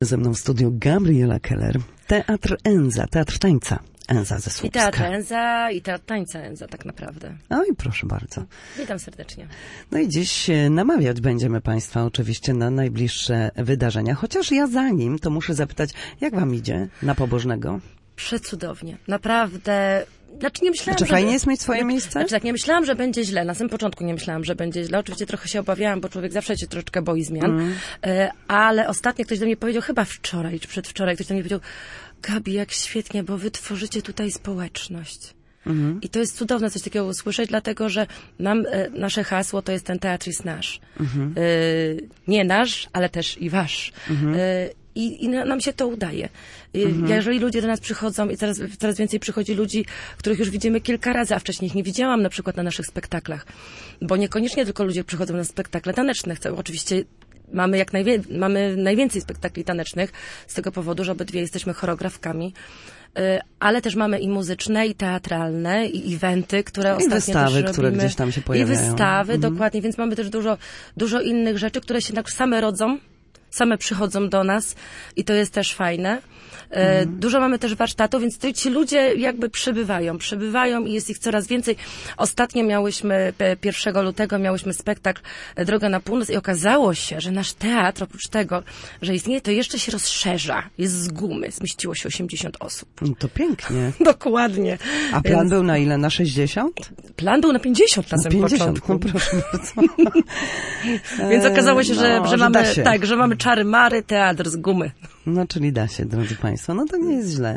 Ze mną w studiu Gabriela Keller, Teatr Enza, Teatr Tańca Enza ze Słupska. I Teatr Enza, i Teatr Tańca Enza, tak naprawdę. No i proszę bardzo. Witam serdecznie. No i dziś namawiać będziemy Państwa oczywiście na najbliższe wydarzenia. Chociaż ja zanim, to muszę zapytać, jak Wam idzie na Pobożnego? Przecudownie. Naprawdę... Znaczy nie myślałam, Czy fajnie jest mieć swoje miejsce? Znaczy tak, nie myślałam, że będzie źle. Na samym początku nie myślałam, że będzie źle. Oczywiście trochę się obawiałam, bo człowiek zawsze się troszeczkę boi zmian. Ale ostatnio ktoś do mnie powiedział, chyba wczoraj czy przedwczoraj, ktoś do mnie powiedział: Gabi, jak świetnie, bo wy tworzycie tutaj społeczność. I to jest cudowne coś takiego usłyszeć, dlatego że nasze hasło to jest ten teatr jest nasz. Nie nasz, ale też i wasz. I nam się to udaje. Jeżeli ludzie do nas przychodzą i coraz więcej przychodzi ludzi, których już widzimy kilka razy, a wcześniej ich nie widziałam na przykład na naszych spektaklach, bo niekoniecznie tylko ludzie przychodzą na spektakle taneczne. Oczywiście mamy najwięcej spektakli tanecznych z tego powodu, że obydwie jesteśmy choreografkami. Ale też mamy i muzyczne, i teatralne, i eventy, które ostatnio wystawy, też robimy. które gdzieś tam się pojawiają. I wystawy, dokładnie, więc mamy też dużo innych rzeczy, które się tak same rodzą, same przychodzą do nas i to jest też fajne. Dużo mamy też warsztatów, więc ci ludzie jakby przybywają i jest ich coraz więcej. Ostatnio 1 lutego miałyśmy spektakl Droga na północ i okazało się, że nasz teatr, oprócz tego, że istnieje, to jeszcze się rozszerza. Jest z gumy. Zmieściło się 80 osób. No to pięknie. Dokładnie. A plan był na ile? Na 60? Plan był na 50 na samym początku. No proszę bardzo. Więc okazało się, że mamy czary mary, teatr z gumy. No, czyli da się, drodzy Państwo. No to nie jest źle.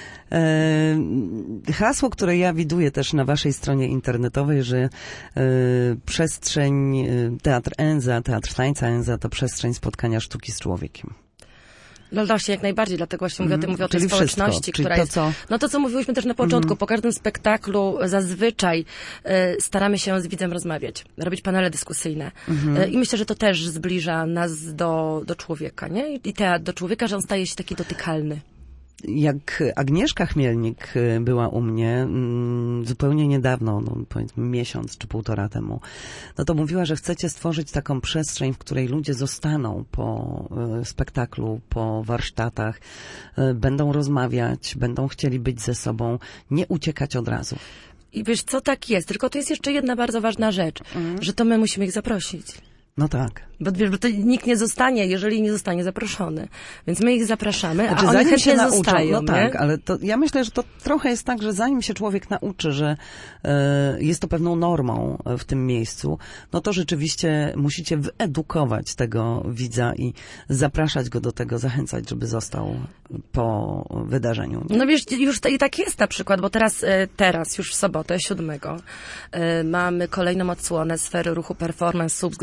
Hasło, które ja widuję też na waszej stronie internetowej, że przestrzeń Teatr Enza, Teatr Tańca Enza to przestrzeń spotkania sztuki z człowiekiem. No właśnie, jak najbardziej, dlatego właśnie mówię o tej czyli społeczności, wszystko. która jest... No to, co mówiłyśmy też na początku, po każdym spektaklu zazwyczaj staramy się z widzem rozmawiać, robić panele dyskusyjne. I myślę, że to też zbliża nas do człowieka, nie? I teatr do człowieka, że on staje się taki dotykalny. Jak Agnieszka Chmielnik była u mnie zupełnie niedawno, no powiedzmy miesiąc czy 1,5 temu, no to mówiła, że chcecie stworzyć taką przestrzeń, w której ludzie zostaną po spektaklu, po warsztatach, będą rozmawiać, będą chcieli być ze sobą, nie uciekać od razu. I wiesz co, tak jest, tylko to jest jeszcze jedna bardzo ważna rzecz, że to my musimy ich zaprosić. No tak. Bo to nikt nie zostanie, jeżeli nie zostanie zaproszony. Więc my ich zapraszamy, znaczy, a oni chętnie się nauczą, zostają. No nie? tak, ale to, ja myślę, że to trochę jest tak, że zanim się człowiek nauczy, że jest to pewną normą w tym miejscu, no to rzeczywiście musicie wyedukować tego widza i zapraszać go do tego, zachęcać, żeby został po wydarzeniu. Nie? No wiesz, już i tak jest na przykład, bo teraz już w sobotę, 7, mamy kolejną odsłonę Sfery Ruchu Performance Słupsk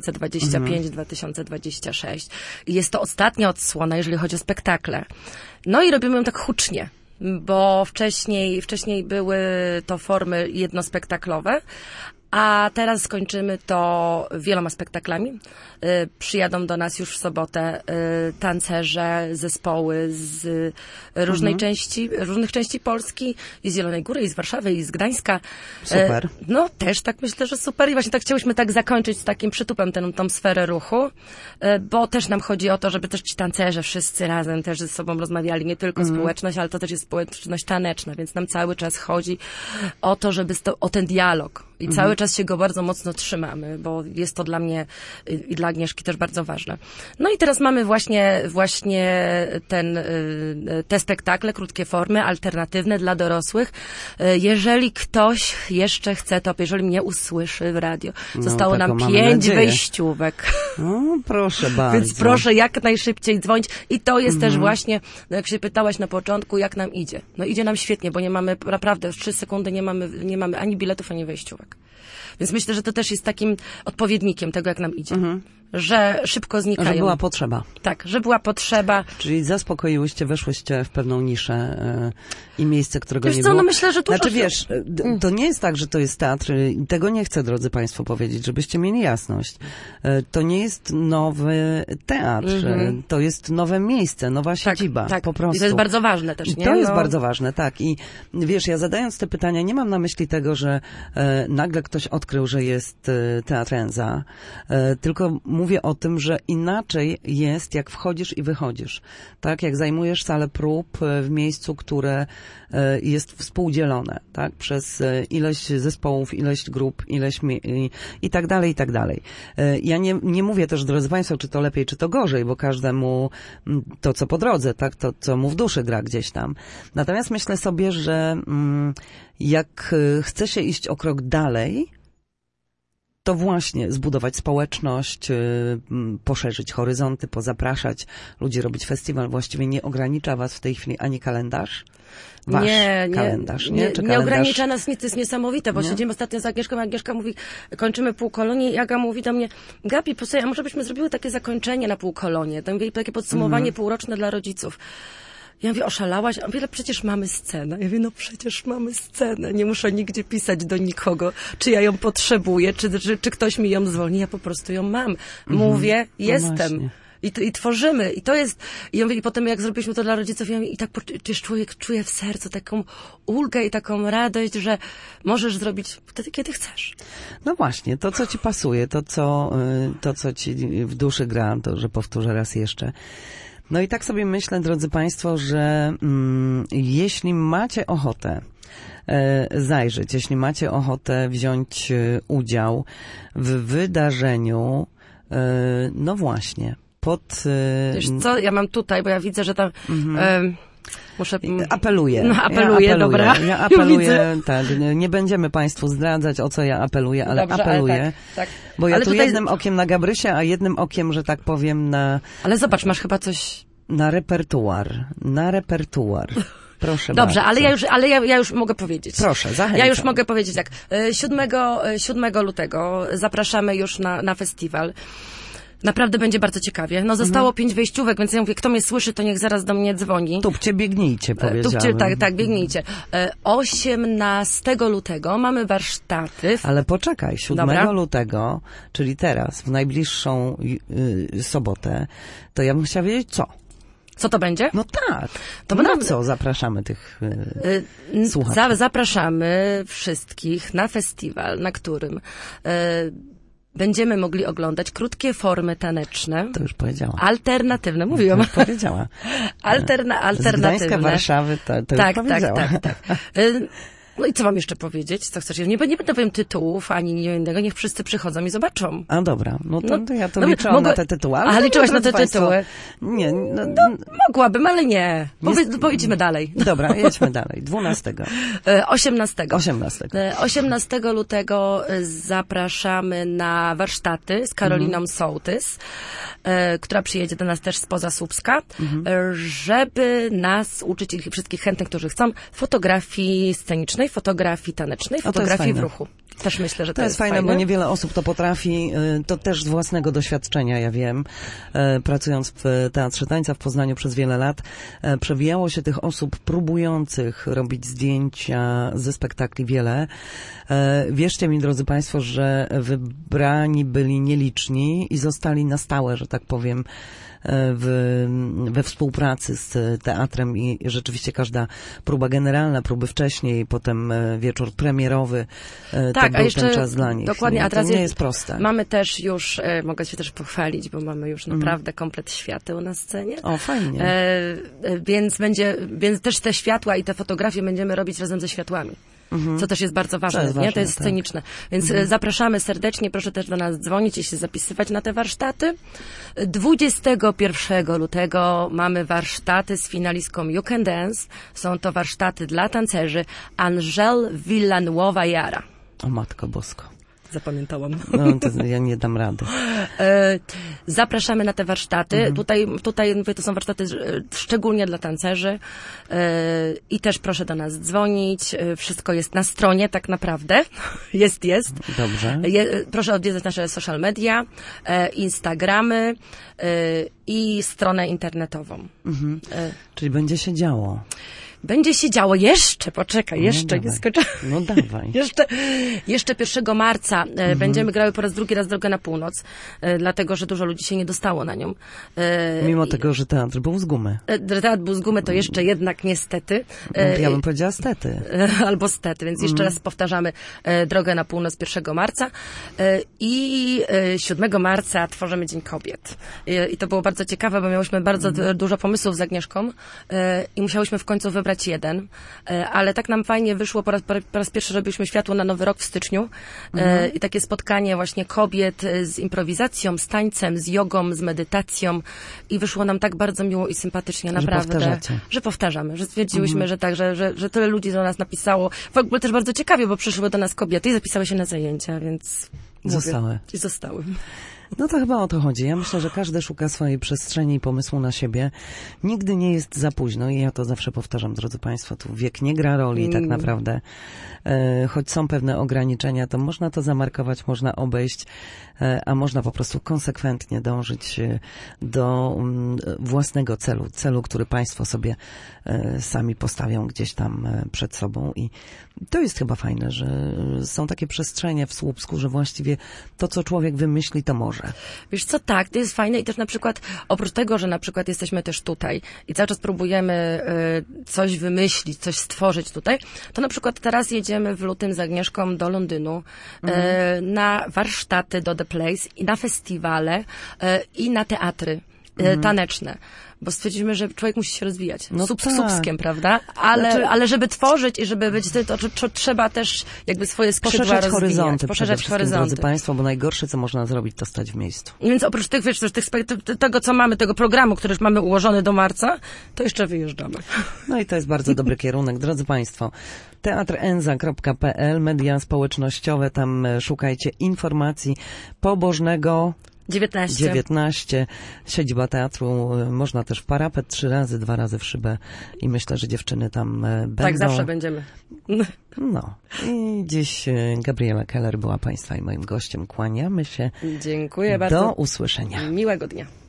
2025-2026. I jest to ostatnia odsłona, jeżeli chodzi o spektakle. No i robimy ją tak hucznie, bo wcześniej były to formy jednospektaklowe, a teraz skończymy to wieloma spektaklami. Przyjadą do nas już w sobotę tancerze, zespoły z różnych części Polski, i z Zielonej Góry, i z Warszawy, i z Gdańska. Super. No też tak myślę, że super. I właśnie tak chciałyśmy tak zakończyć z takim przytupem tą sferę ruchu, bo też nam chodzi o to, żeby też ci tancerze wszyscy razem też ze sobą rozmawiali, nie tylko społeczność, ale to też jest społeczność taneczna, więc nam cały czas chodzi o to, żeby o ten dialog. I cały czas się go bardzo mocno trzymamy, bo jest to dla mnie i dla Agnieszki też bardzo ważne. No i teraz mamy właśnie te spektakle, krótkie formy, alternatywne dla dorosłych. Jeżeli ktoś jeszcze chce, to jeżeli mnie usłyszy w radio, zostało nam 5 wejściówek. No, proszę bardzo. Więc proszę jak najszybciej dzwonić. I to jest też właśnie, jak się pytałaś na początku, jak nam idzie. No idzie nam świetnie, bo nie mamy, naprawdę w 3 sekundy nie mamy ani biletów, ani wejściówek. Więc myślę, że to też jest takim odpowiednikiem tego, jak nam idzie. Że szybko znikają. Że była potrzeba. Tak, że była potrzeba. Czyli zaspokoiłyście, weszłyście w pewną niszę i miejsce, którego wiesz nie co, było. No myślę, że dużo... Znaczy wiesz, to nie jest tak, że to jest teatr. Tego nie chcę, drodzy Państwo, powiedzieć, żebyście mieli jasność. To nie jest nowy teatr. To jest nowe miejsce, nowa siedziba. Tak. Po prostu. I to jest bardzo ważne też, nie? To jest bardzo ważne, tak. I wiesz, ja zadając te pytania, nie mam na myśli tego, że nagle ktoś odkrył, że jest teatrenza, tylko mówię o tym, że inaczej jest, jak wchodzisz i wychodzisz. Tak, jak zajmujesz salę prób w miejscu, które jest współdzielone, tak, przez ileś zespołów, ileś grup, i tak dalej, i tak dalej. Ja nie mówię też, drodzy Państwo, czy to lepiej, czy to gorzej, bo każdemu to, co po drodze, tak, to, co mu w duszy gra gdzieś tam. Natomiast myślę sobie, że jak chce się iść o krok dalej, to właśnie zbudować społeczność, poszerzyć horyzonty, pozapraszać ludzi, robić festiwal. Właściwie nie ogranicza was w tej chwili ani kalendarz. Wasz kalendarz, nie? Czy nie kalendarz... ogranicza nas nic, to jest niesamowite, bo siedzimy ostatnio z Agnieszką, a Agnieszka mówi, kończymy półkolonie i Aga mówi do mnie, Gabi, posłuchaj, a może byśmy zrobiły takie zakończenie na półkolonie, takie podsumowanie półroczne dla rodziców. Ja mówię, oszalałaś? A mówię, przecież mamy scenę. Ja mówię, no przecież mamy scenę. Nie muszę nigdzie pisać do nikogo, czy ja ją potrzebuję, czy ktoś mi ją zwolni. Ja po prostu ją mam. Mówię, jestem. I tworzymy. I to jest... I ja mówię, i potem jak zrobiliśmy to dla rodziców, ja mówię, i tak też człowiek czuje w sercu taką ulgę i taką radość, że możesz zrobić wtedy, kiedy chcesz. No właśnie, to co ci pasuje, to co ci w duszy gra, to, że powtórzę raz jeszcze. No i tak sobie myślę, drodzy Państwo, że jeśli macie ochotę zajrzeć, jeśli macie ochotę wziąć udział w wydarzeniu, no właśnie, Wiesz co, ja mam tutaj, bo ja widzę, że tam... Muszę... Apeluję. No, apeluję, dobra. Ja apeluję, tak. Nie będziemy Państwu zdradzać, o co ja apeluję, ale dobrze, apeluję. Ale tak. Bo ja ale tu tutaj... jednym okiem na Gabrysię, a jednym okiem, że tak powiem, na... Ale zobacz, masz chyba coś... Na repertuar. Proszę dobrze, bardzo. ale ja już mogę powiedzieć. Proszę, zachęcam. Ja już mogę powiedzieć tak. 7 lutego zapraszamy już na festiwal. Naprawdę będzie bardzo ciekawie. No zostało 5 wejściówek, więc ja mówię, kto mnie słyszy, to niech zaraz do mnie dzwoni. Tupcie, biegnijcie, powiedziałem. Tak, biegnijcie. 18 lutego mamy warsztaty. Ale poczekaj, 7 lutego, czyli teraz, w najbliższą sobotę, to ja bym chciała wiedzieć co. Co to będzie? No tak. To na co zapraszamy tych słuchaczy? Zapraszamy wszystkich na festiwal, na którym będziemy mogli oglądać krótkie formy taneczne. To już powiedziała. Alternatywne, mówiłam. To już powiedziała. Alternatywne. Z Gdańska, Warszawy, to już powiedziała. Tak. No i co mam jeszcze powiedzieć? Co chcesz? Nie będę powiem tytułów, ani nie innego. Niech wszyscy przychodzą i zobaczą. A dobra. No to ja to liczyłam na te tytuły. Ale liczyłaś na te tytuły? Nie. Mogłabym, ale nie. Pojedźmy dalej. Dobra, jedźmy dalej. 12. 18 lutego zapraszamy na warsztaty z Karoliną Sołtys, która przyjedzie do nas też spoza Słupska, żeby nas uczyć i wszystkich chętnych, którzy chcą, fotografii scenicznej, fotografii tanecznej, fotografii w ruchu. Też myślę, że to jest fajne, bo niewiele osób to potrafi. To też z własnego doświadczenia, ja wiem, pracując w Teatrze Tańca w Poznaniu przez wiele lat, przewijało się tych osób próbujących robić zdjęcia ze spektakli wiele. Wierzcie mi, drodzy Państwo, że wybrani byli nieliczni i zostali na stałe, że tak powiem, we współpracy z teatrem i rzeczywiście każda próba generalna, próby wcześniej, potem wieczór premierowy, tak, to był ten czas dla nich. Dokładnie, a teraz nie jest proste. Mamy też już, mogę się też pochwalić, bo mamy już naprawdę komplet świateł na scenie. O, fajnie. Więc też te światła i te fotografie będziemy robić razem ze światłami. Co też jest bardzo ważne, nie? To jest sceniczne. Więc zapraszamy serdecznie, proszę też do nas dzwonić i się zapisywać na te warsztaty. 21 lutego mamy warsztaty z finalistką You Can Dance. Są to warsztaty dla tancerzy Angel Villanueva-Jara. O Matko Bosko. Zapamiętałam. No, to ja nie dam rady. Zapraszamy na te warsztaty. Tutaj mówię, to są warsztaty szczególnie dla tancerzy. I też proszę do nas dzwonić. Wszystko jest na stronie, tak naprawdę. Jest. Dobrze. Proszę odwiedzać nasze social media, Instagramy i stronę internetową. Czyli będzie się działo. będzie się działo jeszcze, poczekaj, jeszcze nie skończyłam. No dawaj. Jeszcze 1 marca będziemy grały po raz drugi raz Drogę na Północ, dlatego, że dużo ludzi się nie dostało na nią. Mimo tego, że teatr był z gumy. Teatr był z gumy, to jeszcze jednak niestety. Ja bym powiedziała stety. Albo stety, więc jeszcze raz powtarzamy Drogę na Północ 1 marca i 7 marca tworzymy Dzień Kobiet. I to było bardzo ciekawe, bo miałyśmy bardzo dużo pomysłów z Agnieszką i musiałyśmy w końcu wybrać jeden, ale tak nam fajnie wyszło, po raz pierwszy robiliśmy Światło na Nowy Rok w styczniu i takie spotkanie właśnie kobiet z improwizacją, z tańcem, z jogą, z medytacją i wyszło nam tak bardzo miło i sympatycznie, naprawdę, że powtarzamy, że stwierdziłyśmy, że tak, że tyle ludzi do nas napisało. W ogóle też bardzo ciekawie, bo przyszły do nas kobiety i zapisały się na zajęcia, więc zostały. No to chyba o to chodzi. Ja myślę, że każdy szuka swojej przestrzeni i pomysłu na siebie. Nigdy nie jest za późno i ja to zawsze powtarzam, drodzy Państwo, tu wiek nie gra roli tak naprawdę. Choć są pewne ograniczenia, to można to zamarkować, można obejść, a można po prostu konsekwentnie dążyć do własnego celu, który Państwo sobie sami postawią gdzieś tam przed sobą i to jest chyba fajne, że są takie przestrzenie w Słupsku, że właściwie to, co człowiek wymyśli, to może. Wiesz co, tak, to jest fajne i też na przykład, oprócz tego, że na przykład jesteśmy też tutaj i cały czas próbujemy coś wymyślić, coś stworzyć tutaj, to na przykład teraz jedziemy w lutym z Agnieszką do Londynu na warsztaty do The Place i na festiwale i na teatry taneczne. Bo stwierdzimy, że człowiek musi się rozwijać. No Słupskiem, prawda? Ale żeby tworzyć i żeby być, to trzeba też jakby swoje skrzydła poszerzać rozwijać. Poszerzać horyzonty. Drodzy Państwo, bo najgorsze, co można zrobić, to stać w miejscu. Więc oprócz tych, wiesz, tego, co mamy, tego programu, który już mamy ułożony do marca, to jeszcze wyjeżdżamy. No i to jest bardzo dobry kierunek. Drodzy Państwo, teatrenza.pl, media społecznościowe, tam szukajcie informacji pobożnego 19. Siedziba teatru. Można też w parapet 3 razy, 2 razy w szybę i myślę, że dziewczyny tam będą. Tak, zawsze będziemy. No. I dziś Gabriela Keller była Państwa i moim gościem. Kłaniamy się. Dziękuję bardzo. Do usłyszenia. Miłego dnia.